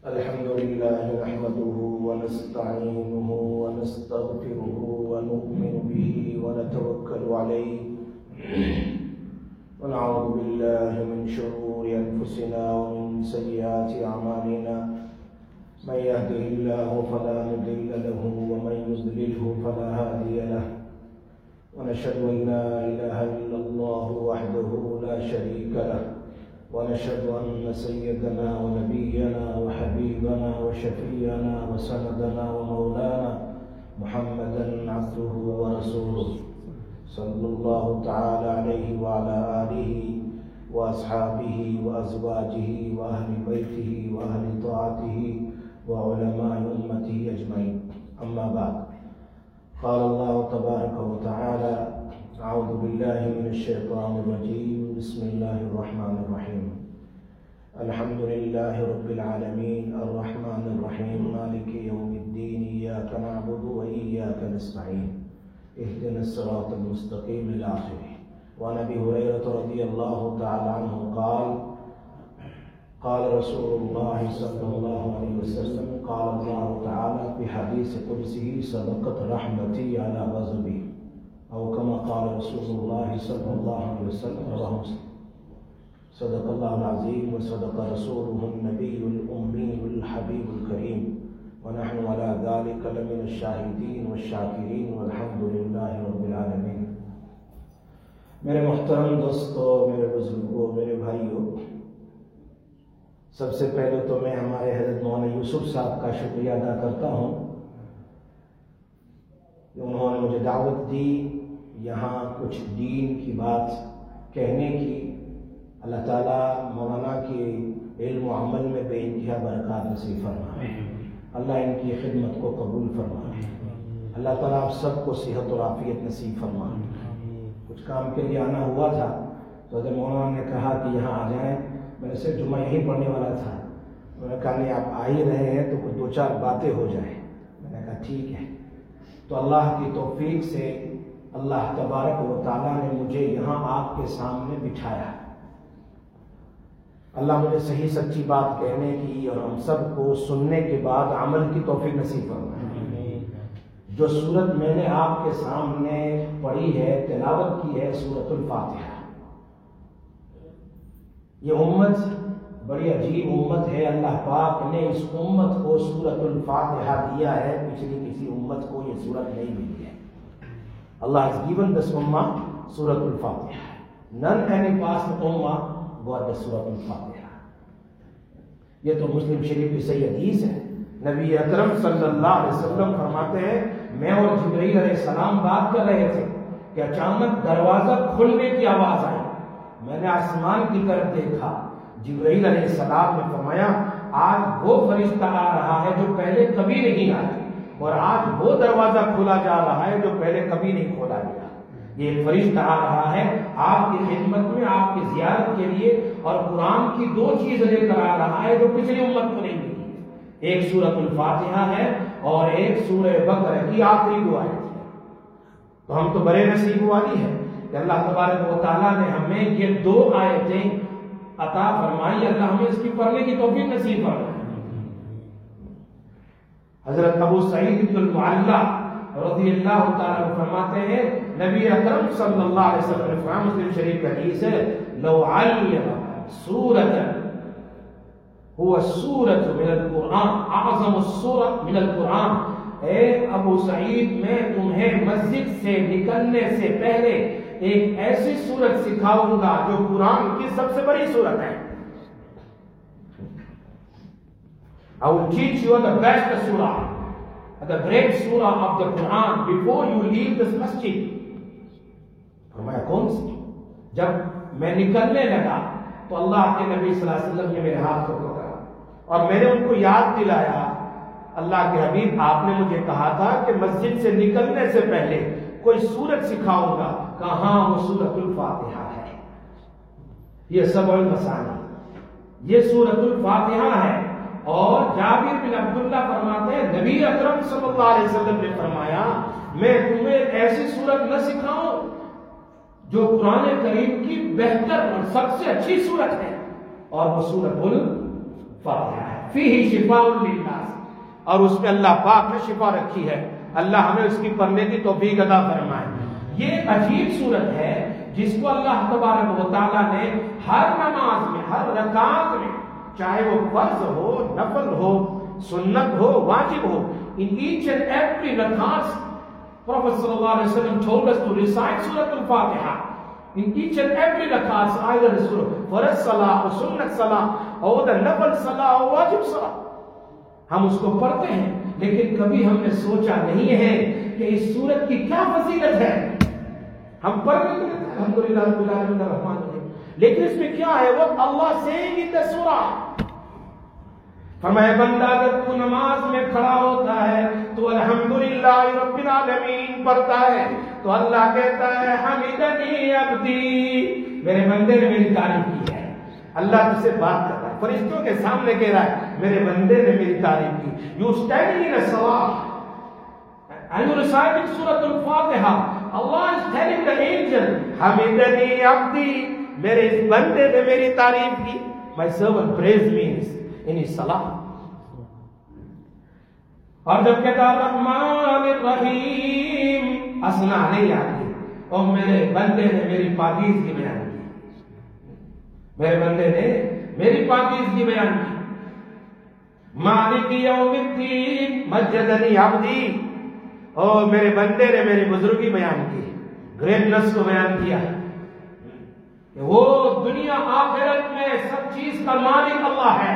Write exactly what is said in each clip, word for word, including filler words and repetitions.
الحمد لله نحمده ونستعينه ونستغفره ونؤمن به ونتوكل عليه ونعوذ بالله من شرور أنفسنا ومن سيئات أعمالنا من يهده الله فلا مضل له ومن يضلله فلا هادي له ونشهد أن لا إله إلا الله وحده لا شريك له ونشهد أن سيدنا ونبينا وحبيبنا وشفيعنا وسندنا ومولانا محمدا عبده ورسوله صلى الله تعالى عليه وعلى آله وأصحابه وأزواجه وأهل بيته وأهل طاعته وعلماء أمته أجمعين. أما بعد، قال الله تبارك وتعالى: أعوذ بالله من الشيطان الرجيم، بسم الله الرحمن الرحيم. الحمد لله رب العالمين الرحمن الرحيم مالك يوم الدين، إياك نعبد وإياك نستعين، اهدنا الصراط المستقيم إلى آخره. وعن أبي هريرة رضي الله تعالى عنه قال: قال رسول الله صلى الله عليه وسلم: قال الله تعالى في حديث قدسه: صدقت رحمتي على غضبي، أو كما قال رسول الله صلى الله عليه وسلم. رواه مسلم. صدق الله العظيم وصدق رسوله النبي الأمي الحبيب الكريم، ونحن على ذلك لمن الشاهدين والشاكرين والحمد لله رب العالمين. میرے محترم دوستو، میرے بزرگوں، میرے بھائیوں، سب سے پہلے تو میں ہمارے حضرت مولانا یوسف صاحب کا شکریہ ادا کرتا ہوں کہ انہوں نے مجھے دعوت دی یہاں کچھ دین کی بات کہنے کی. اللہ تعالیٰ مولانا کے علم و عمل میں بے انتہا برکات نصیب فرمائے. اللہ ان کی خدمت کو قبول فرمائے. اللہ تعالیٰ آپ سب کو صحت اور عافیت نصیب فرمائے. کچھ کام کے لیے آنا ہوا تھا تو حضرت مولانا نے کہا کہ یہاں آ جائیں. میں نے صرف جمعہ یہیں پڑھنے والا تھا. میں نے کہا نہیں، آپ آ ہی رہے ہیں تو کچھ دو چار باتیں ہو جائیں. میں نے کہا ٹھیک ہے. تو اللہ کی توفیق سے اللہ تبارک و تعالیٰ نے مجھے یہاں آپ کے سامنے بٹھایا. اللہ مجھے صحیح سچی بات کہنے کی اور ہم سب کو سننے کے بعد عمل کی توفیق نصیب فرمائے. جو سورت میں نے آپ کے سامنے پڑھی ہے، تلاوت کی ہے، سورۃ الفاتحہ. یہ امت بڑی عجیب امت ہے. اللہ پاک نے اس امت کو سورۃ الفاتحہ دیا ہے. پچھلی کسی امت کو یہ سورت نہیں ملی ہے. Allah has given this ummah Surah Al-Fatiha. None any past ummah got the Surah Al-Fatiha. یہ تو مسلم شریف کی صحیح حدیث ہے. نبی اکرم صلی اللہ علیہ وسلم فرماتے ہیں میں اور جبرائیل علیہ السلام بات کر رہے تھے کہ اچانک دروازہ کھلنے کی آواز آئی. میں نے آسمان کی طرف دیکھا. جبرائیل علیہ السلام نے فرمایا آج وہ فرشتہ آ رہا ہے جو پہلے کبھی نہیں آیا، اور آج وہ دروازہ کھولا جا رہا ہے جو پہلے کبھی نہیں کھولا گیا. یہ فرشتہ آ رہا ہے آپ کی خدمت میں، آپ کی زیارت کے لیے، اور قرآن کی دو چیز لے کر آ رہا ہے جو پچھلی امت کو نہیں ملی ہے. ایک سورۃ الفاتحہ ہے اور ایک سورہ بقرہ کی آخری دو آیت ہے. تو ہم تو بڑے نصیب والی ہیں کہ اللہ تبارک و تعالیٰ نے ہمیں یہ دو آیتیں عطا فرمائی. اللہ ہمیں اس کی پڑھنے کی توفیق نصیب فرمائے. حضرت ابو سعید بن المعلّہ رضی اللہ تعالیٰ عنہ فرماتے ہیں نبی اکرم صلی اللہ علیہ وسلم نے فرمایا، مسلم شریف کا حدیث ہے: لو علم سورۃ هو سورۃ من القرآن اعظم السورۃ من القرآن. اے ابو سعید، میں تمہیں مسجد سے نکلنے سے پہلے ایک ایسی سورت سکھاؤں گا جو قرآن کی سب سے بڑی سورت ہے. I will teach you the best surah, the great surah of the Quran before you leave this masjid. فرمایا کون سی؟ جب میں نکلنے لگا تو اللہ کے نبی صلی اللہ علیہ وسلم نے میرے ہاتھ کو پکڑا اور میں نے ان کو یاد دلایا، اللہ کے حبیب آپ نے مجھے کہا تھا کہ مسجد سے نکلنے سے پہلے کوئی سورت سکھاؤں گا. کہاں؟ وہ سورۃ الفاتحہ ہے. یہ سبع المثانی، یہ سورۃ الفاتحہ ہے. اور جابر بن عبداللہ فرماتے ہیں نبی اکرم صلی اللہ علیہ وسلم نے فرمایا میں تمہیں ایسی سورت نہ سکھاؤں جو قرآن کریم کی بہتر اور سب سے اچھی سورت ہے، اور وہ سورۃ الفاتحہ ہے. فیہ شفاء للناس، اور اس میں اللہ پاک نے شفا رکھی ہے. اللہ ہمیں اس کی پڑھنے کی توفیق عطا فرمائے. یہ عجیب صورت ہے جس کو اللہ تبارک و تعالیٰ نے ہر نماز میں، ہر رکعت میں، چاہے وہ فرض ہو، نفل ہو، سنت ہو، واجب ہو، in each and every rakat, Prophet sallallahu alaihi wasallam told us to recite Surah Al-Fatiha. In each and every rakat, either the surah, farz salah or sunnat salah or the nafil salah or wajib salah, ہم اس کو پڑھتے ہیں. لیکن کبھی ہم نے سوچا نہیں ہے کہ اس سورت کی کیا فضیلت ہے. ہم پڑھ لیتے ہیں الحمدللہ رب العالمین الرحمن الرحیم، لیکن اس میں کیا ہے؟ وہ اللہ saying in the surah. فرمایا بندہ اگر تو نماز میں کھڑا ہوتا ہے تو الحمدللہ رب العالمین پڑھتا ہے تو اللہ کہتا ہے حمدنی عبدی، میرے بندے نے میری تعریف کی ہے. اللہ تجھ سے بات کر رہا ہے، فرشتوں کے سامنے کہہ رہا ہے میرے بندے نے میری تعریف کی. You standing in a salah and you reciting Surah Al-Fatiha, Allah is telling the angel حمدنی عبدی، میرے اس بندے نے میری تعریف کی. My servant praised me in his salah. اور جب کہتا الرحمن الرحیم، اسنا نہیں آتی، اور میرے بندے نے میری پاکیزگی بیان کی، میرے بندے نے میری پاکیزگی بیان کی. مالک یوم الدین مجدنی عبدی، اور میرے بندے نے میری بزرگی بیان کی، گریٹنس کو بیان کیا کہ وہ دنیا آخرت میں سب چیز کا مالک اللہ ہے.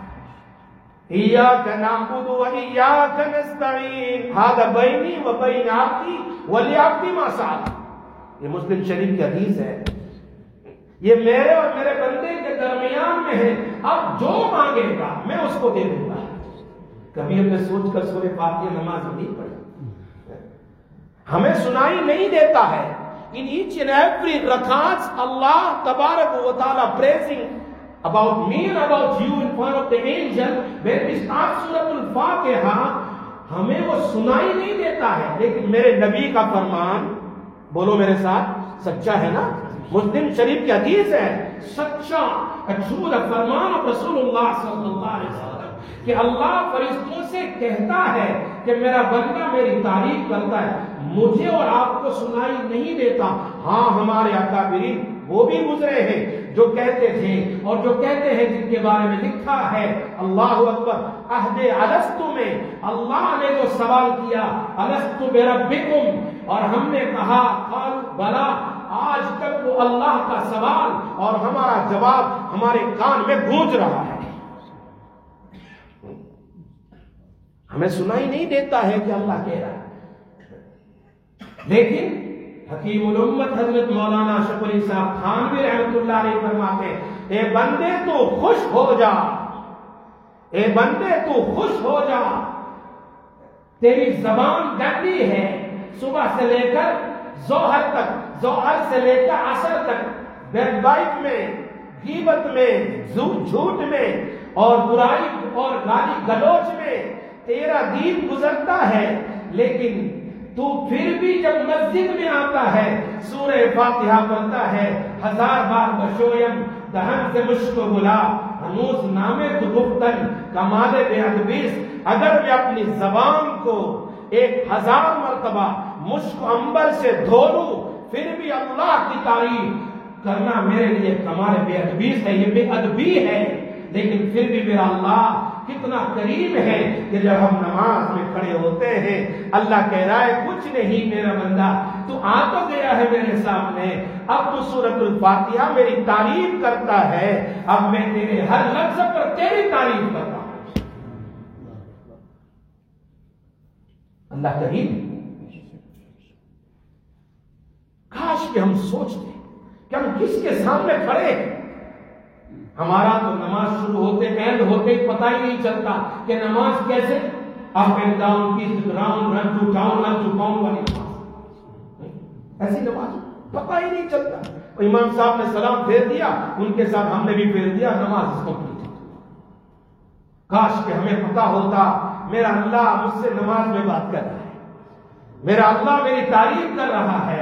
ایاک نعبد و ایاک نستعین، ھذا بینی و بین عبدی ولعبدی ما سأل. یہ مسلم شریف کی حدیث ہے، یہ میرے اور میرے بندے کے درمیان میں ہے، اب جو مانگے گا میں اس کو دے دوں گا. کبھی ہم نے سوچ کر سورہ فاتحہ نماز نہیں پڑھی، ہمیں سنائی نہیں دیتا ہے. In each and every rakat, Allah tabarak wa ta'ala praising about me and about you in front of the angel. When we start Surah Al-Fatiha, ہمیں وہ سنائی نہیں دیتا ہے، لیکن میرے نبی کا فرمان، بولو میرے ساتھ، سچا ہے نا؟ مسلم شریف کی حدیث ہے، سچا اچھول فرمان رسول اللہ صلی اللہ علیہ وسلم کہ اللہ فرشتوں سے کہتا ہے کہ میرا بندہ میری تعریف کرتا ہے، مجھے اور آپ کو سنائی نہیں دیتا. ہاں ہمارے اکابرین وہ بھی گزرے ہیں جو کہتے تھے اور جو کہتے ہیں جن کے بارے میں لکھا ہے اللہ اکبر، عہد الست میں اللہ نے جو سوال کیا الست بربکم، اور ہم نے کہا قالوا بلا، آج تک وہ اللہ کا سوال اور ہمارا جواب ہمارے کان میں گونج رہا ہے. ہمیں سنائی نہیں دیتا ہے کہ اللہ کہہ رہا ہے. لیکن حکیم الامت حضرت مولانا اشرف علی صاحب تھانوی رحمۃ اللہ علیہ فرماتے ہیں، اے بندے تو خوش ہو جا، اے بندے تو خوش ہو جا، تیری زبان گندی ہے، صبح سے لے کر ظہر تک، ظہر سے لے کر عصر تک بیک بائٹ میں، غیبت میں، جھوٹ میں اور برائی اور گالی گلوچ میں تیرا دین گزرتا ہے. لیکن تو پھر بھی جب مسجد میں آتا ہے سورہ فاتحہ پڑھتا ہے، ہزار بار بشویم دہن سے مشک و گلاب ہنوز نامے تو گفتن کمال بے ادبیس. اگر میں اپنی زبان کو ایک ہزار مرتبہ مشک عنبر سے دھو لوں پھر بھی اللہ کی تعریف کرنا میرے لیے کمال بے ادبیس ہے، یہ بے ادبی ہے. لیکن پھر بھی میرا اللہ کتنا قریب ہے کہ جب ہم نماز میں کھڑے ہوتے ہیں اللہ کہہ رہا ہے کچھ نہیں میرا بندہ، تو آ تو گیا ہے میرے سامنے، اب تو سورۃ الفاتحہ میری تعریف کرتا ہے، اب میں تیرے ہر لفظ پر تیری تعریف کرتا ہوں. اللہ کریم، کاش کہ ہم سوچتے کہ ہم کس کے سامنے کھڑے ہیں. ہمارا تو نماز شروع ہوتے اینڈ ہوتے پتہ ہی نہیں چلتا کہ نماز کیسے اپ اینڈ ڈاؤن کی round run to down run to pound والی نماز، ایسی نماز پتہ ہی نہیں چلتا. امام صاحب نے سلام پھیر دیا، ان کے ساتھ ہم نے بھی پھیر دیا، نماز کمپلیٹ. کاش کہ ہمیں پتہ ہوتا میرا اللہ مجھ سے نماز میں بات کر رہا ہے، میرا اللہ میری تعریف کر رہا ہے.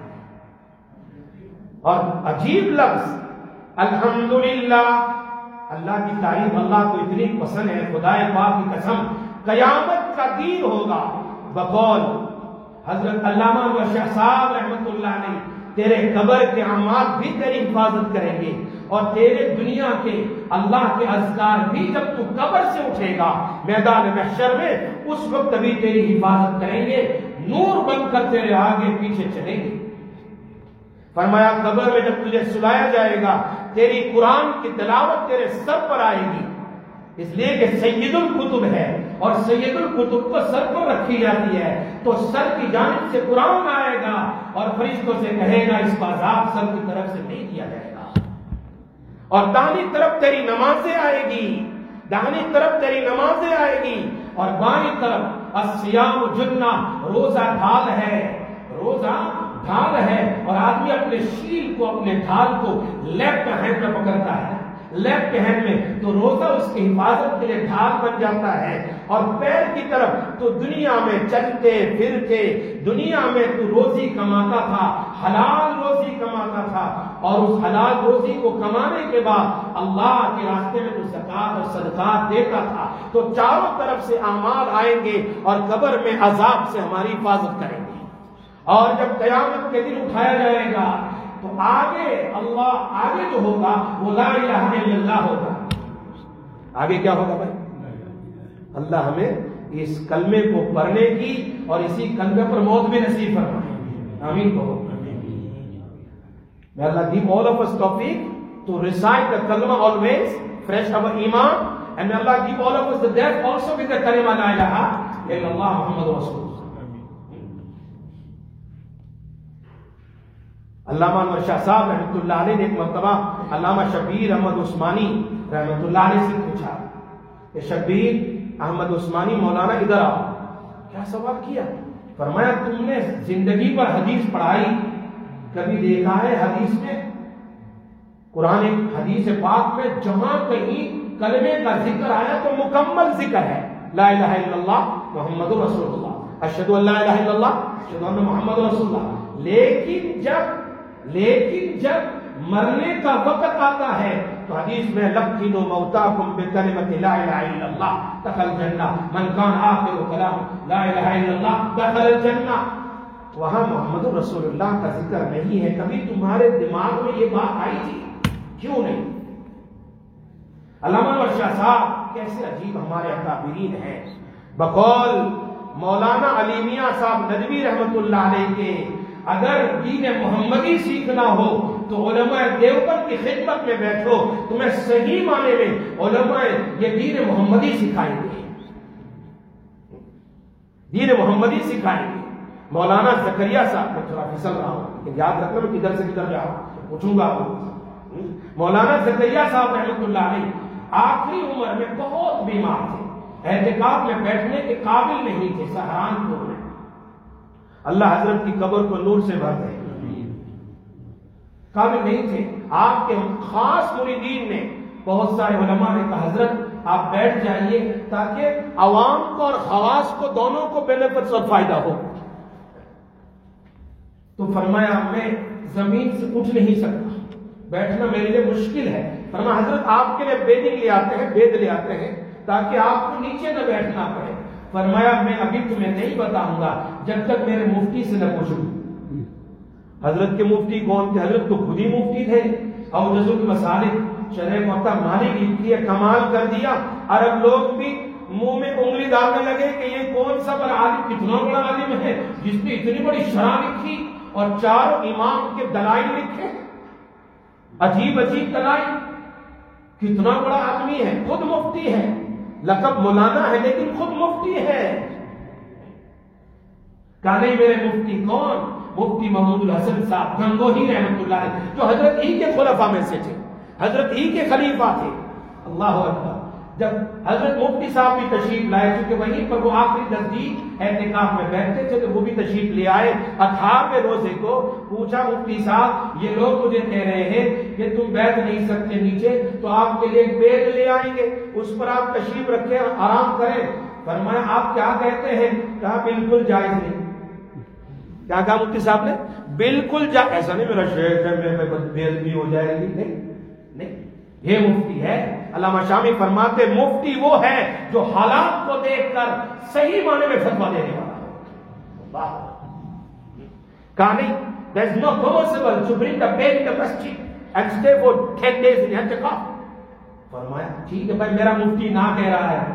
اور عجیب لفظ الحمدللہ، اللہ کی تعریف اللہ کو اتنی پسند ہے، خدا پاک کی قسم قیامت کا دن ہوگا بقول حضرت علامہ شاہ صاحب رحمت اللہ علیہ، تیرے قبر کے اعمال بھی تیری حفاظت کریں گے، اور تیرے دنیا کے اللہ کے اذکار بھی جب تو قبر سے اٹھے گا میدان محشر میں، اس وقت بھی تیری حفاظت کریں گے، نور بن کر تیرے آگے پیچھے چلیں گے۔ فرمایا قبر میں جب تجھے سلایا جائے گا تیری قرآن کی تلاوت تیرے سر پر آئے گی، اس لیے کہ سید الکتب ہے اور سید الکتب کو سر پر رکھی جاتی ہے، تو سر کی جانب سے قرآن آئے گا اور فرشتوں سے کہے گا اس کا عذاب سر کی طرف سے نہیں دیا جائے گا، اور داہنی طرف تیری نمازیں آئے گی، داہنی طرف تیری نمازیں آئے گی، اور بائیں طرف الصیام جنہ، روزہ ڈھال ہے، روزہ ڈھال ہے، اور آدمی اپنے شیل کو اپنے ڈھال کو لیفٹ ہینڈ میں پکڑتا ہے، لیفٹ ہینڈ میں، تو روزہ اس کی حفاظت کے لیے ڈھال بن جاتا ہے، اور پیر کی طرف تو دنیا میں چلتے پھرتے دنیا میں تو روزی کماتا تھا، حلال روزی کماتا تھا، اور اس حلال روزی کو کمانے کے بعد اللہ کے راستے میں تو زکات اور صدقات دیتا تھا، تو چاروں طرف سے اعمال آئیں گے اور قبر میں عذاب سے ہماری حفاظت کریں گے، اور جب قیامت کے دن اٹھایا جائے گا تو آگے اللہ آگے جو ہوگا وہ لا الہ الا اللہ ہوگا۔ آگے کیا ہوگا بھائی؟ اللہ ہمیں اس کلمے کو پڑھنے کی اور اسی کلمے پر موت بھی نصیب فرمائے، آمین کہو۔ May Allah give all of us tawfiq to recite the kalma always, fresh our iman, and may Allah give all of us the death also with the kalima la ilaha illallah Muhammad Rasulullah۔ علامہ انور شاہ صاحب رحمۃ اللہ علیہ نے ایک مرتبہ علامہ شبیر احمد عثمانی رحمۃ اللہ علیہ سے پوچھا کہ شبیر احمد عثمانی مولانا ادھر آؤ، کیا سوال کیا؟ فرمایا تم نے زندگی پر حدیث پڑھائی، کبھی دیکھا ہے حدیث میں، قرآن حدیث پاک میں جہاں کہیں کلمے کا ذکر آیا تو مکمل ذکر ہے، لا الہ الا اللہ محمد رسول اللہ، اشہد ان لا الہ الا اللہ اشہد ان محمد رسول اللہ، لیکن جب لیکن جب مرنے کا وقت آتا ہے تو حدیث میں لقنوا موتاکم بکلمۃ لا الہ الا اللہ دخل الجنہ، من کان آخر کلام لا الہ الا اللہ دخل الجنہ، وہاں محمد رسول اللہ کا ذکر نہیں ہے۔ کبھی تمہارے دماغ میں یہ بات آئی تھی؟ کیوں نہیں؟ علامہ انور شاہ صاحب کیسے عجیب ہمارے اکابرین ہیں، بقول مولانا علی میاں صاحب ندوی رحمت اللہ علیہ کے اگر دین محمدی سیکھنا ہو تو علماء دیوبند کی خدمت میں بیٹھو، تمہیں صحیح معنی میں علماء یہ دین محمدی سکھائیں گے، دین محمدی سکھائیں گے۔ مولانا زکریا صاحب، میں تھوڑا پھسل رہا ہوں لیکن یاد رکھنا میں کدھر سے کدھر جا رہا ہوں، پوچھوں گا۔ مولانا زکریا صاحب رحمۃ اللہ علیہ آخری عمر میں بہت بیمار تھے، اعتکاف میں بیٹھنے کے قابل نہیں تھے، سہارنپور میں، اللہ حضرت کی قبر کو نور سے بھر دے، قابل نہیں تھے۔ آپ کے خاص مریدین نے، بہت سارے علماء نے کہا حضرت آپ بیٹھ جائیے تاکہ عوام کو اور خواص کو دونوں کو بینیفٹ اور فائدہ ہو، تو فرمایا میں زمین سے اٹھ نہیں سکتا، بیٹھنا میرے لیے مشکل ہے۔ فرمایا حضرت آپ کے لیے بیدنگ لے آتے ہیں، بید لے آتے ہیں تاکہ آپ کو نیچے نہ بیٹھنا پڑے۔ فرمایا میں ابھی تمہیں نہیں بتاؤں گا جب تک میرے مفتی سے نہ پوچھوں۔ حضرت کے مفتی کون تھے؟ حضرت تو خود ہی مفتی تھے، اور جزو کی مسالک شرح موطا مالک لکھی ہے، کمال کر دیا، عرب لوگ بھی منہ میں انگلی ڈالنے لگے کہ یہ کون سا بڑا عالم، کتنا بڑا عالم ہے جس نے اتنی بڑی شرح لکھی اور چاروں امام کے دلائل لکھے، عجیب عجیب دلائل، کتنا بڑا آدمی ہے، خود مفتی ہے، لقب مولانا ہے لیکن خود مفتی ہے۔ کہا نہیں میرے مفتی کون؟ مفتی محمود الحسن صاحب گنگوہی رحمت اللہ علیہ، جو حضرت ہی کے خلفاء میں سے تھے، حضرت ہی کے خلیفہ تھے۔ اللہ اکبر۔ جب حضرت مفتی صاحب بھی تشریف لائے، کیونکہ وہیں پر وہ آخری نزدیک اعتکاف میں بیٹھتے تھے، تو وہ بھی تشریف لے آئے اٹھارہویں روزے کو۔ پوچھا مفتی صاحب یہ لوگ مجھے کہہ رہے ہیں کہ تم بیٹھ نہیں سکتے نیچے، تو آپ کے لیے ایک بیڈ لے آئیں گے، اس پر آپ تشریف رکھیں، آرام کریں۔ فرمایا آپ کیا کہتے ہیں؟ کہا بالکل جائز نہیں۔ کیا کہا مفتی صاحب نے؟ بالکل جائز، ایسا نہیں میرا شیخ ہے میں بے ادبی ہو جائے گی، نہیں نہیں، یہ مفتی ہے۔ علامہ شامی فرماتے مفتی وہ ہے جو حالات کو دیکھ کر صحیح معنی میں فتویٰ دینے والا ہو۔ کہا نہیں there is no possible to bring the baby to masjid and stay for ten days in اعتکاف۔ فرمایا ٹھیک ہے بھائی میرا مفتی نہ کہہ رہا ہے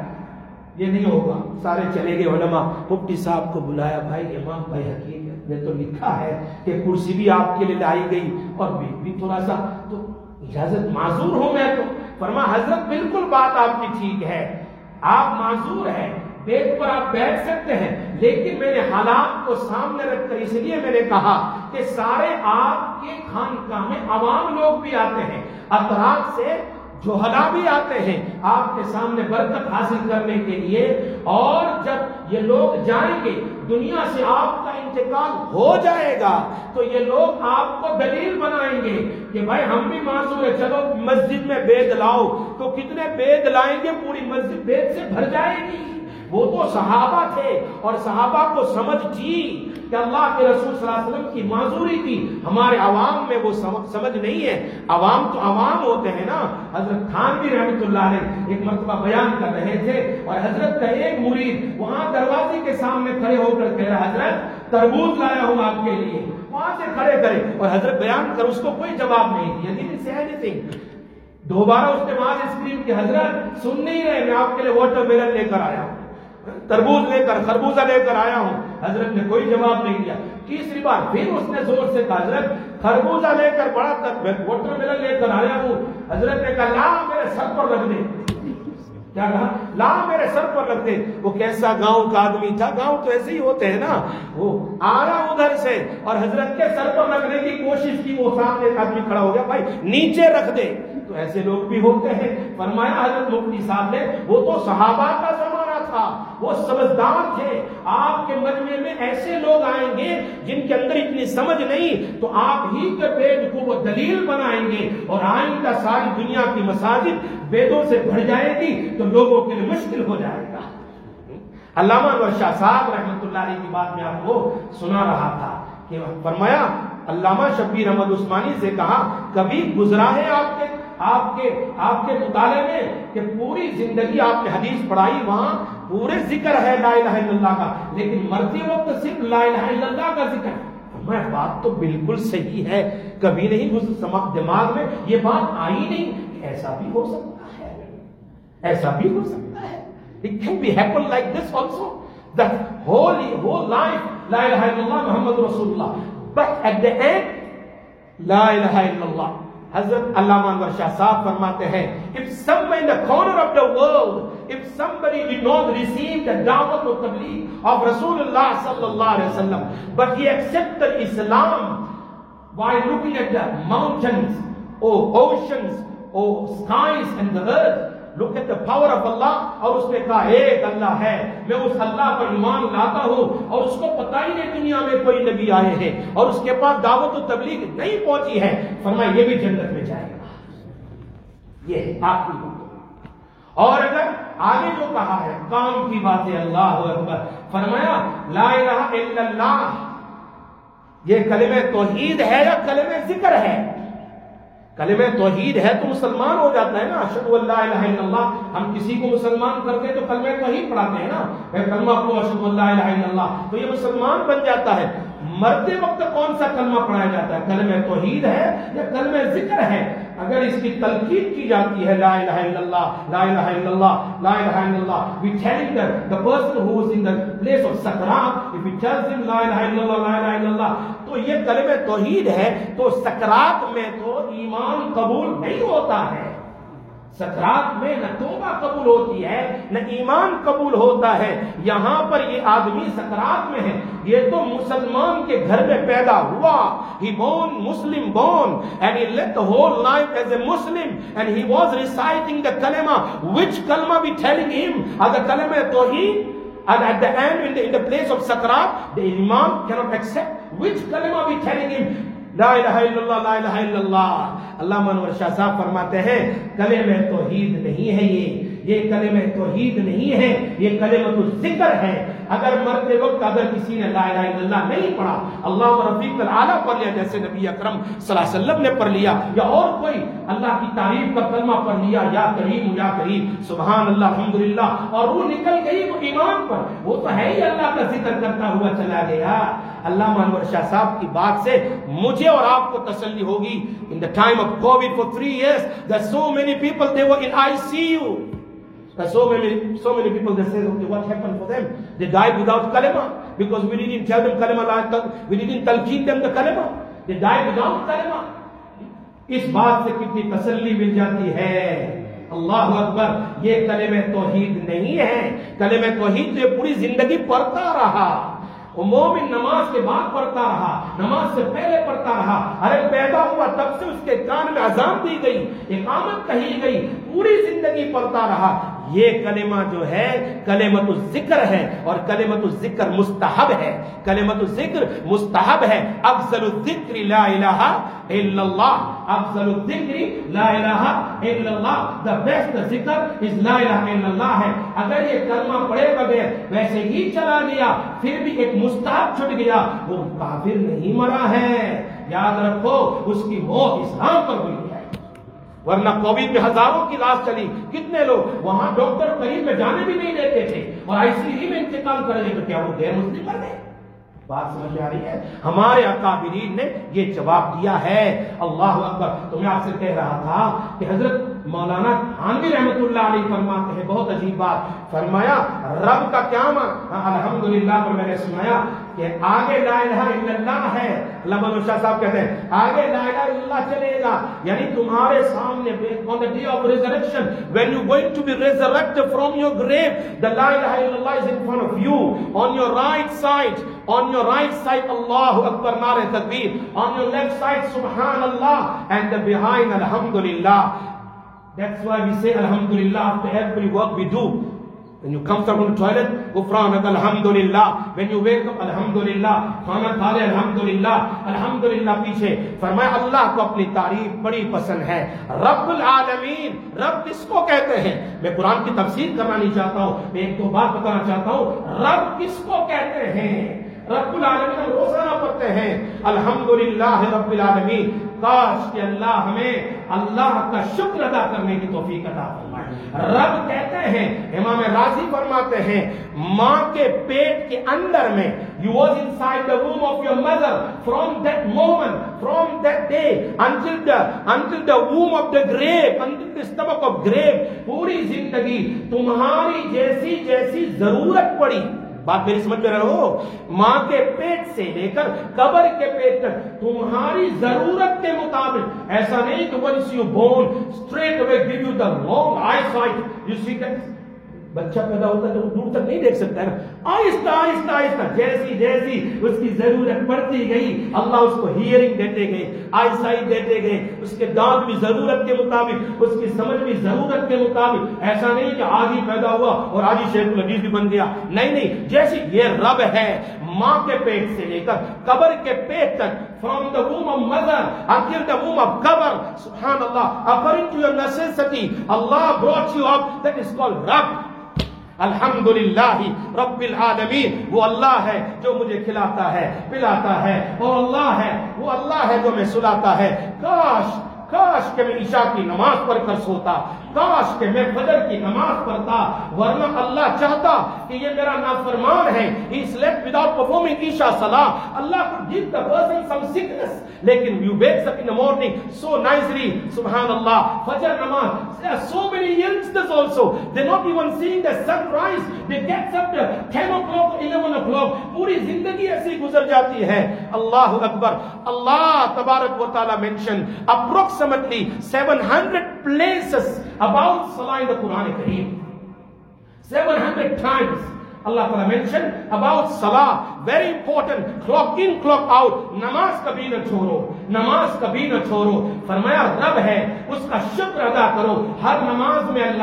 یہ نہیں ہوگا۔ سارے چلے گئے علماء، مفتی صاحب کو بلایا، بھائی امام بھائی حقیقت نے تو لکھا ہے کہ کرسی بھی آپ کے لیے لائی گئی اور بیٹ بھی تھوڑا سا، تو اجازت معذور ہوں میں تو۔ فرما حضرت بالکل بات آپ کی ٹھیک ہے، آپ معذور ہیں، بیٹ پر آپ بیٹھ سکتے ہیں، لیکن میں نے حالات کو سامنے رکھ کر اس لیے میں نے کہا کہ سارے آپ کے خانقاہ میں عوام لوگ بھی آتے ہیں، اطراف سے جوہلا بھی آتے ہیں آپ کے سامنے برکت حاصل کرنے کے لیے، اور جب یہ لوگ جائیں گے دنیا سے آپ کا انتقال ہو جائے گا تو یہ لوگ آپ کو دلیل بنائیں گے کہ بھائی ہم بھی معذور ہیں، چلو مسجد میں بید لاؤ، تو کتنے بید لائیں گے پوری مسجد بید سے بھر جائے گی۔ وہ تو صحابہ تھے اور صحابہ کو سمجھ تھی کہ اللہ کے رسول صلی اللہ علیہ وسلم کی معذوری تھی، ہمارے عوام میں وہ سمجھ نہیں ہے۔ عوام تو عوام ہوتے ہیں نا۔ حضرت تھانوی رحمۃ اللہ علیہ ایک مرتبہ بیان کر رہے تھے اور حضرت کا ایک مرید وہاں دروازے کے سامنے کھڑے ہو کر کہہ رہا حضرت تربوز لایا ہوں آپ کے لیے، وہاں سے کھڑے کرے، اور حضرت بیان کر اس کو کوئی جواب نہیں دیا، didn't say anything۔ دوبارہ اس نے وہاں سے اسکرین کی حضرت سن نہیں رہے، میں آپ کے لیے واٹر میلن لے کر آیا ہوں، تربوز لے کر خربوزہ لے کر آیا ہوں، حضرت نے کوئی جواب نہیں دیا۔ تیسری بار پھر اس نے زور سے کہا حضرت خربوزہ لے کر بڑا واٹر میلن لے کر آیا ہوں، حضرت نے کہا لا میرے سر پر رکھ دے۔ کیا کہا؟ لا میرے سر پر رکھ دے۔ وہ کیسا گاؤں کا آدمی تھا، گاؤں تو ایسے ہی ہوتے ہیں نا، وہ آیا ادھر سے اور حضرت کے سر پر رکھنے کی کوشش کی، وہ سامنے ایک آدمی کھڑا ہو گیا، بھائی نیچے رکھ دے۔ تو ایسے لوگ بھی ہوتے ہیں۔ فرمایا حضرت مفتی صاحب نے وہ تو صحابہ کا زمانہ تھا، وہ سمجھدار تھے، آپ کے مجمع میں ایسے لوگ آئیں گے جن کے اندر اتنی سمجھ نہیں، تو آپ ہی کے بیت کو وہ دلیل بنائیں گے اور آئندہ ساری دنیا کی مساجد بیتوں سے بھر جائے گی تو لوگوں کے لیے مشکل ہو جائے گا۔ علامہ انور شاہ صاحب رحمۃ اللہ علیہ کی بات میں آپ کو سنا رہا تھا کہ فرمایا علامہ شبیر احمد عثمانی سے کہا کبھی گزرا ہے آپ کے آپ کے آپ کے مطالعے میں کہ پوری زندگی آپ نے حدیث پڑھائی، وہاں پورے ذکر ہے لا الہ الا اللہ کا، لیکن مرتے وقت صرف لا الہ الا اللہ کا ذکر ہے؟ میں بات تو بالکل صحیح ہے، کبھی نہیں دماغ میں یہ بات آئی نہیں کہ ایسا بھی ہو سکتا ہے، ایسا بھی ہو سکتا ہے۔ It can be happen like this also, that whole whole life لا الہ الا اللہ محمد رسول اللہ، but at the end لا الہ الا اللہ۔ حضرت علامہ انور شاہ صاحب فرماتے ہیں if somewhere in the corner of the world, if somebody did not receive the da'wah or tabligh of Rasulullah sallallahu alaihi wasallam, but he accepted Islam while looking at the mountains or oceans or skies and the earth, look at the power of Allah، اور اس نے کہا ایک اللہ ہے، میں اس اللہ پر ایمان لاتا ہوں، اور اس کو پتہ ہی نہیں دنیا میں کوئی نبی آئے ہیں اور اس کے پاس دعوت و تبلیغ نہیں پہنچی ہے، فرمایا یہ بھی جنت میں جائے گا۔ یہ ہے آخری بات۔ اور اگر آگے جو کہا ہے کام کی بات ہے، اللہ اکبر، فرمایا لا الہ الا اللہ یہ کلمہ توحید ہے یا کلمہ ذکر ہے؟ کلمہ توحید ہے تو مسلمان ہو جاتا ہے نا، اشہد ان لا الہ الا اللہ۔ ہم کسی کو مسلمان کرتے ہیں تو کلمہ توحید پڑھاتے ہیں نا، اے کلمہ کو اشہد ان لا الہ الا اللہ، تو یہ مسلمان بن جاتا ہے۔ مرتے وقت کون سا کلمہ پڑھایا جاتا ہے؟ کلمہ توحید ہے یا کلمہ ذکر ہے؟ اگر اس کی تلقین کی جاتی ہے لا الہ الا اللہ لا الہ الا اللہ لا الہ الا اللہ، we telling the the person who is in the place of sakrat, if he tells him لا الہ الا اللہ لا الہ الا اللہ، تو یہ کلمہ توحید ہے، تو سکرات میں تو ایمان قبول نہیں ہوتا ہے۔ سکرات میں نہ توبہ قبول ہوتی ہے نہ ایمان قبول ہوتا ہے۔ یہاں پر یہ آدمی سکرات میں ہے، یہ تو مسلمان کے گھر میں پیدا ہوا، he born Muslim born and he lived the whole life as a Muslim and he was reciting the kalima, which kalima be telling him as the kalima tawheed, and at the end in the, in the place of sakrat the imam cannot accept which kalima be telling him لا الہ الا اللہ لا الہ الا اللہ۔ علامہ انور شاہ صاحب فرماتے ہیں کلمہ توحید نہیں ہے یہ یہ کلمہ توحید نہیں ہے، یہ کلمۃ الذکر ہے۔ اگر مرتے وقت اگر کسی نے لا الہ الا اللہ نہیں پڑھا، اللہ رفیق الاعلیٰ پڑھ لیا جیسے نبی اکرم صلی اللہ علیہ وسلم نے پڑھ لیا، یا اور کوئی اللہ کی تعریف کا کلمہ پڑھ لیا، یا کریم یا کریم سبحان اللہ الحمدللہ، اور روح نکل گئی وہ ایمان پر، وہ تو ہے ہی اللہ کا ذکر کرتا ہوا چلا گیا۔ علامہ انور شاہ صاحب کی بات سے مجھے اور آپ کو تسلی ہوگی۔ In the time of COVID for three years, there so many people they were in I C U. There's so many so many people they say, okay, what happened for them? They died without kalima because we didn't tell them kalima la, we didn't talqeen them the kalima. They died without kalima. اس بات سے کتنی تسلی مل جاتی ہے۔ اللہ اکبر، یہ کلمہ توحید نہیں ہے۔ کلمہ توحید جو پوری زندگی پڑھتا رہا، وہ مومن نماز کے بعد پڑھتا رہا، نماز سے پہلے پڑھتا رہا، ارے پیدا ہوا تب سے اس کے کان میں اذان دی گئی، اقامت کہی گئی، پوری زندگی پڑھتا رہا۔ یہ کلمہ جو ہے کلمۃ الذکر ہے، اور کلمۃ الذکر مستحب ہے۔ کلمۃ الذکر مستحب ہے۔ افضل الذکر لا الہ الا اللہ، افضل الذکر لا الہ الا اللہ، the best ذکر is لا الہ الا اللہ ہے۔ اگر یہ کلمہ پڑھے بغیر ویسے ہی چلا گیا پھر بھی ایک مستحب چھٹ گیا، وہ کافر نہیں مرا ہے، یاد رکھو اس کی موت اسلام پر ہوئی ہے۔ ورنہ کووڈ میں ہزاروں کی لاش چلی، کتنے لوگ وہاں ڈاکٹر قریب میں جانے بھی نہیں دیتے تھے، اور آئی سی یو میں انتقال کر گئے، تو کیا وہ غیر مسلم مر گئے؟ بات سمجھ آ رہی ہے؟ ہمارے اکابرین نے یہ جواب دیا ہے۔ اللہ اکبر۔ تو میں آپ سے کہہ رہا تھا کہ حضرت مولانا تھانوی رحمۃ اللہ علیہ فرماتے ہیں بہت عجیب بات، فرمایا رب کا کیا معنی؟ الحمدللہ پر میں نے سنایا کہ آگے لا الہ الا اللہ ہے، علامہ انور شاہ صاحب کہتے ہیں آگے لا الہ الا اللہ چلے گا، یعنی تمہارے سامنے on the day of resurrection when you going to be resurrected from your grave, the la ilaha illallah is in front of you, on your right side, on your right side Allahu Akbar, nare takbir, on your left side subhanallah, and the behind alhamdulillah. That's why we say alhamdulillah after every work we do. When you come from the toilet, Ghufranak alhamdulillah. When you wake up, alhamdulillah. Khana kha le, alhamdulillah. Alhamdulillah پیچھے فرمایا اللہ کو اپنی تعریف بڑی پسند ہے۔ رب العالمین، رب کس کو کہتے ہیں؟ میں قرآن کی تفسیر کرنا نہیں چاہتا ہوں، میں ایک دو بات بتانا چاہتا ہوں۔ رب کس کو کہتے ہیں؟ رب العالمین ہم روزانہ پڑھتے ہیں الحمدللہ رب العالمین۔ کاش کہ اللہ ہمیں اللہ کا شکر ادا کرنے کی توفیق عطا فرمائے۔ رب کہتے ہیں، امام راضی فرماتے ہیں ماں کے پیٹ کے اندر میں you was inside the womb of your mother from that moment, from that day until the until the womb of the grave, until the stomach of grave، پوری زندگی تمہاری جیسی جیسی ضرورت پڑی۔ بات میری سمجھ میں رہو، ماں کے پیٹ سے لے کر قبر کے پیٹ تک تمہاری ضرورت کے مطابق، ایسا نہیں کہ once you born straight away give you the long eyesight, you see that بچہ پیدا ہوتا ہے تو دور تک نہیں دیکھ سکتا ہے نا، آہستہ آہستہ آہستہ جیسی جیسی اس کی ضرورت پڑتی گئی اللہ اس کو ہیئرنگ دیتے گئے، آئی سائٹ دیتے گئے، اس کے دانت بھی ضرورت کے مطابق، اس کی سمجھ بھی ضرورت کے مطابق۔ ایسا نہیں کہ آج ہی پیدا ہوا اور آج ہی شیخ الحدیث بھی بن گیا، نہیں نہیں، جیسی یہ رب ہے ماں کے پیٹ سے لے کر قبر کے پیٹ تک، from the womb of mother until the womb of qabr, subhanallah, according to your necessity Allah brought you up, that is called Rabb۔ الحمدللہ رب العالمین، وہ اللہ ہے جو مجھے کھلاتا ہے پلاتا ہے، اور اللہ ہے وہ اللہ ہے جو میں سلاتا ہے۔ کاش کاش کہ میں عشاء کی نماز پڑھ کر سوتا، کاش کہ میں فجر کی نماز پڑھتا، ورنہ اللہ چاہتا کہ یہ میرا نافرمان ہے، he slept without performing Isha Salah, Allah could give the person some sickness, لیکن you wake up in the morning so nicely, subhanallah, fajr namaz. There are so many youngsters also, they're not even seeing the sunrise, they get up at ten o'clock, eleven o'clock, پوری زندگی ایسی گزر جاتی ہے۔ اللہ اکبر۔ اللہ تبارک و تعالی mention approximately seven hundred places about Salah in the Quran Kareem. seven hundred times Allah Ta'ala mentioned about Salah. Very important. Clock in, clock out. نماز کبھی نہ چھوڑو، نماز کبھی نہ چھوڑو۔ فرمایا رب ہے اس کا شکر ادا کرو۔ ہر نماز میں اللہ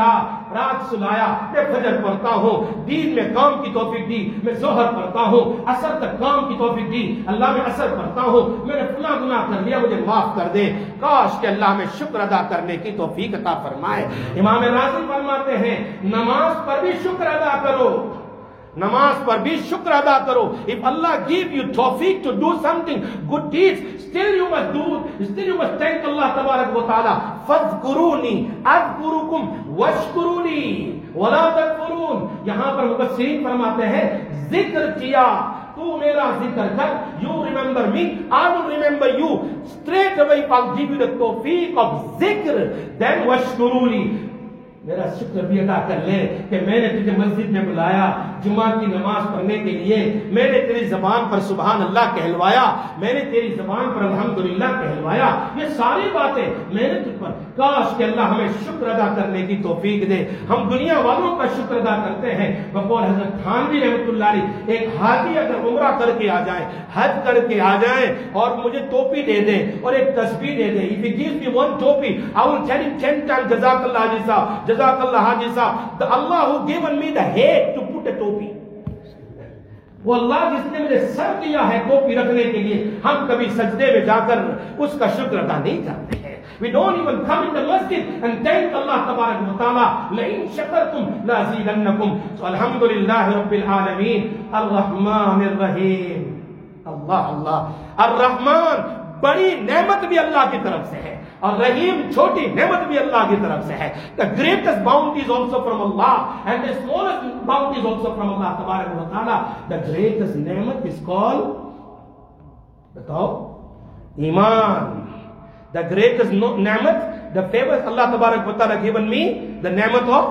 رات سلایا، میں فجر پڑھتا ہوں، دین میں کام کی توفیق دی، میں ظہر پڑھتا ہوں، عصر تک کام کی توفیق دی، اللہ میں عصر پڑھتا ہوں، میں نے فلاں گناہ کر لیا، مجھے معاف کر دے۔ کاش کہ اللہ میں شکر ادا کرنے کی توفیق عطا فرمائے۔ امام راضی فرماتے ہیں نماز پر بھی شکر ادا کرو، نماز پر بھی شکر ادا کرو۔ If Allah give you tawfiq to do something good deeds, still you must do, still you must thank Allah tabarak wa ta'ala. فَاذْكُرُونِي أَذْكُرُكُمْ وَاشْكُرُونِي وَلَا تَكْفُرُونَ۔ یہاں پر مفسرین فرماتے ہیں ذکر کیا، تو میرا ذکر کر، you remember me, I will remember you. Straight away I'll give you the tawfiq of ذکر, then وَاشْكُرُونِي، میرا شکر بھی ادا کر لے کہ میں نے تجھے مسجد میں بلایا جمعہ کی نماز پڑھنے کے لیے، میں نے تیری زبان پر سبحان اللہ کہلوایا، میں نے تیری زبان پر الحمدللہ کہلوایا، یہ ساری باتیں میں نے تجھ پر۔ کاش کہ اللہ ہمیں شکر ادا کرنے کی توفیق دے۔ ہم دنیا والوں کا شکر ادا کرتے ہیں، بقول حضرت تھانوی رحمۃ اللہ علیہ، ایک حاجی اگر عمرہ کر کے آ جائے، حج کر کے آ جائیں اور مجھے ٹوپی دے دے اور ایک تسبیح دے دے، if he gives me one topi, I will tell him ten times جزاک اللہ حاجی صاحب، جزاک اللہ حاجی صاحب۔ The Allah who given me the head to put a topi، وہ اللہ جس نے مجھے سر دیا ہے ٹوپی رکھنے کے لیے، ہم کبھی سجدے میں جا کر اس کا شکر ادا نہیں کرتے ہیں۔ We don't even come in the masjid and thank Allah tabarak wa ta'ala. لَإِن شَكَرْتُمْ لَأَزِيدَنَّكُمْ۔ So alhamdulillah rabbil alameen الرحمن الرحیم۔ اللہ اللہ، الرحمن بڑی نعمت بھی اللہ کی طرف سے ہے اور رحیم چھوٹی نعمت بھی اللہ کی طرف سے ہے۔ The greatest bounty is also from Allah and the smallest bounty is also from Allah tabarak wa ta'ala. The greatest نعمت is called، بتاؤ، ایمان۔ The greatest نعمت، the favor Allah tabarak wa ta'ala given me, the نعمت of،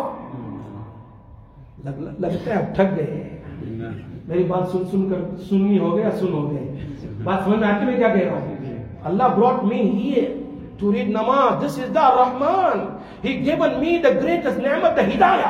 لگتا ہے اب تھک گئے، میری بات سن سن کر سننی ہو گیا، سن ہو گئے، بات سمجھ میں آتی میں کیا کہہ رہا ہوں؟ Allah brought me here to read namaz. This is the Rahman. He given me the greatest ni'mat, the hidayah.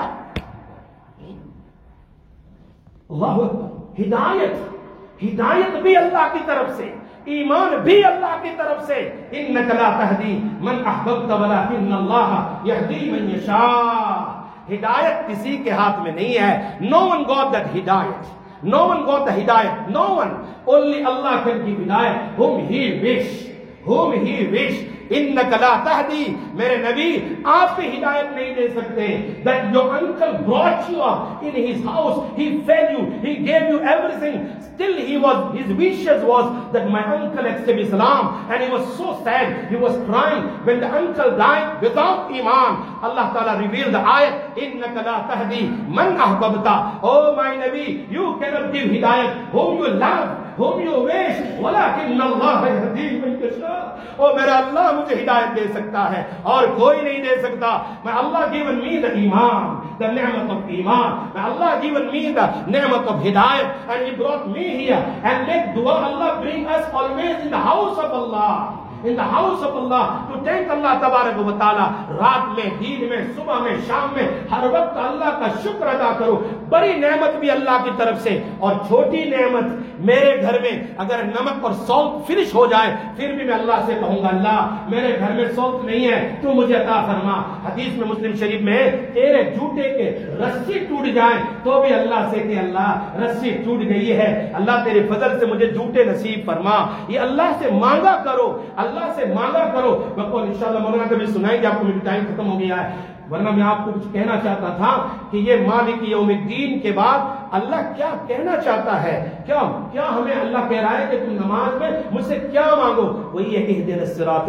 Allahu Akbar. Hidayat. Hidayat بھی اللہ کی طرف سے، ایمان بھی اللہ کی طرف سے۔ إِنَّكَ لَا تَهْدِي مَنْ أَحْبَبْتَ وَلَكِنَّ اللَّهَ يَهْدِي مَنْ يَشَاءُ۔ ہدایت کسی کے ہاتھ میں نہیں ہے۔ No one got that hidayat. No one got the hidayat. No one. Only Allah can give hidayat whom He wish. Whom He wish. إِنَّكَ لَا تَهْدِي، میرے نبی آپ بھی ہدایت نہیں دے سکتے۔ That your uncle brought you up in his house, he fed you, he gave you everything, still he was, his wishes was that my uncle accept Islam, and he was so sad, he was crying when the uncle died without iman. Allah Ta'ala revealed the ayat, إِنَّكَ لَا تَهْدِي مَنْ أَحْبَبْتَ، oh my Nabi, you cannot give hidayat whom you love, whom you wish, وَلَكِنَّ اللَّهَ يَهْدِي مَنْ يَشَاءُ۔ اور میرا اللہ مجھے ہدایت دے سکتا ہے اور کوئی نہیں دے سکتا۔ میں اللہ given me the iman, the ni'mat of iman. May Allah given me the ni'mat of hidayat and He brought me here and make dua. Allah bring us always in the house of Allah, in the house of Allah to thank Allah tabarak wa ta'ala۔ رات میں، دن میں، صبح میں، شام میں، ہر وقت اللہ کا شکر ادا کرو۔ بڑی نعمت بھی اللہ کی طرف سے اور چھوٹی نعمت، میرے گھر میں اگر نمک اور سالٹ فنش ہو جائے پھر بھی میں اللہ سے کہوں گا اللہ میرے گھر میں سالٹ نہیں ہے تو مجھے عطا فرما۔ حدیث میں مسلم شریف میں تیرے جوتے کے رسی ٹوٹ جائیں تو بھی اللہ سے کہ اللہ رسی ٹوٹ گئی ہے، اللہ تیرے فضل سے مجھے جوتے نصیب فرما۔ یہ اللہ سے مانگا کرو، اللہ سے مانگا کرو۔ بقول انشاءاللہ مولانا کبھی سنائیں گے، آپ کو میری ٹائم ختم ہو گیا ہے، ورنہ میں آپ کو کچھ کہنا چاہتا تھا کہ یہ مالک یوم الدین کے بعد اللہ کیا کہنا چاہتا ہے، کیا کیا ہمیں اللہ کہہ رہا ہے کہ تم نماز میں مجھ سے کیا مانگو، وہی ہے اہدنا الصراط۔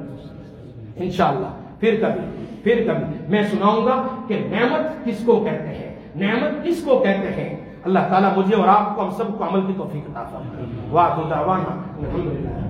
انشاءاللہ پھر کبھی پھر کبھی میں سناؤں گا کہ نعمت کس کو کہتے ہیں، نعمت کس کو کہتے ہیں۔ اللہ تعالیٰ مجھے اور آپ کو، ہم سب کو عمل کی توفیق عطا فرمائے۔ واہ دعوانا الحمدللہ۔